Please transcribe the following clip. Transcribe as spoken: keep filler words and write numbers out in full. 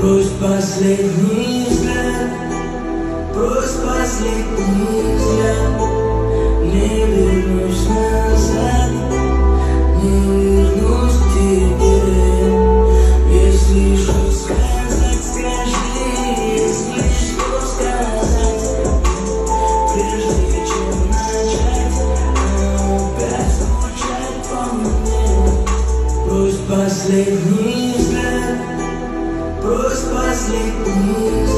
Брось последний взгляд, брось последний взгляд. Не вернусь назад, не вернусь к тебе. Если что сказать, скажи, если что сказать, прежде чем начать, опять скучать по мне. Брось последний взгляд, брось последний взгляд.